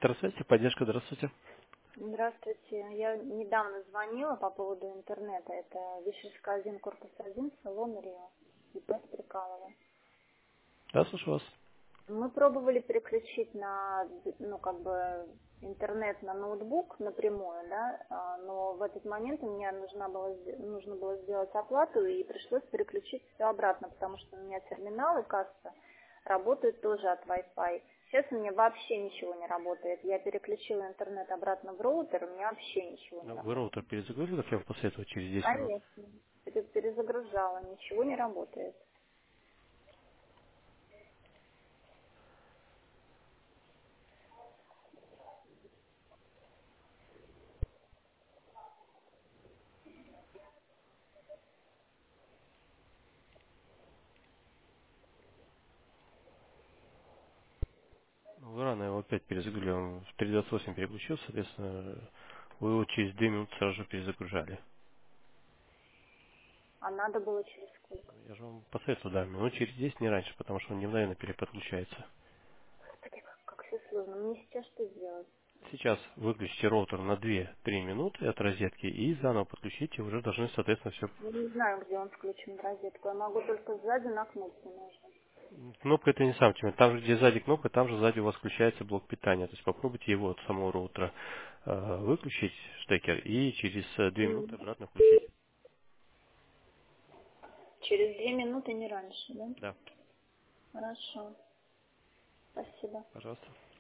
Здравствуйте, поддержка, здравствуйте. Здравствуйте. Я недавно звонила по поводу интернета. Это Вишерская 1, корпус 1, салон Рио. ИП Стрекалова. Да, слушаю вас. Мы пробовали переключить на, интернет на ноутбук напрямую, да, но в этот момент мне нужно было сделать оплату и пришлось переключить все обратно, потому что у меня терминал и касса работают тоже от Wi-Fi. Сейчас у меня вообще ничего не работает. Я переключила интернет обратно в роутер, у меня вообще ничего не Вы роутер работает. перезагрузили, как я вам посоветовал, через 10 минут? Конечно. Это перезагружала, ничего не работает. Вы рано его опять перезагрузили, он в 3.28 переключил, соответственно, вы его через 2 минуты сразу же перезагружали. А надо было через сколько? Я же вам посоветовал, да, минут через 10, не раньше, потому что он не мгновенно переподключается. Господи, как все сложно. Мне сейчас что сделать? Сейчас выключите роутер на 2-3 минуты от розетки и заново подключите, уже должны, соответственно, все. Я не знаю, где он включен в розетку. Я могу только сзади на кнопку нажать. Кнопка это не сам темный. Там же, где сзади кнопка, там же сзади у вас включается блок питания. То есть попробуйте его от самого роутера выключить штекер и через 2 минуты Мгм. обратно включить. Через 2 минуты, не раньше, да? Да, Хорошо. Спасибо. пожалуйста.